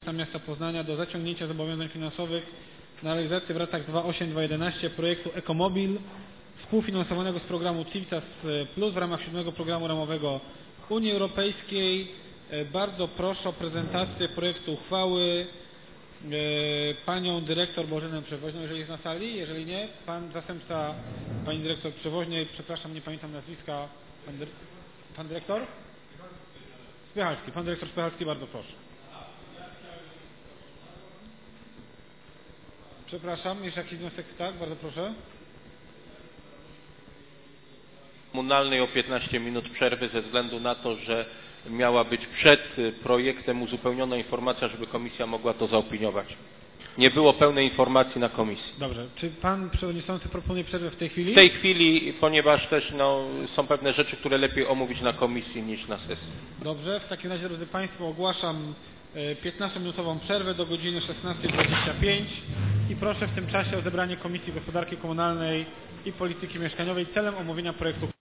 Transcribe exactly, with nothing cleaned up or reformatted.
Prezydenta Miasta Poznania do zaciągnięcia zobowiązań finansowych na realizację w latach dwa tysiące ósmym do dwa tysiące jedenastego projektu Ekomobil współfinansowanego z programu Civitas Plus w ramach siódmego programu ramowego Unii Europejskiej. Bardzo proszę o prezentację projektu uchwały panią dyrektor Bożenę Przewoźną, jeżeli jest na sali. Jeżeli nie, pan zastępca pani dyrektor Przewoźnej, przepraszam, nie pamiętam nazwiska. Pan, dy... pan dyrektor? Spychalski. Pan dyrektor Spychalski, bardzo proszę. Przepraszam, jeszcze jakiś wniosek? Tak, bardzo proszę. Komunalnej o piętnaście minut przerwy ze względu na to, że miała być przed projektem uzupełniona informacja, żeby komisja mogła to zaopiniować. Nie było pełnej informacji na komisji. Dobrze. Czy pan przewodniczący proponuje przerwę w tej chwili? W tej chwili, ponieważ też no, są pewne rzeczy, które lepiej omówić na komisji niż na sesji. Dobrze. W takim razie, drodzy państwo, ogłaszam piętnastominutową przerwę do godziny szesnastej dwadzieścia pięć i proszę w tym czasie o zebranie Komisji Gospodarki Komunalnej i Polityki Mieszkaniowej celem omówienia projektu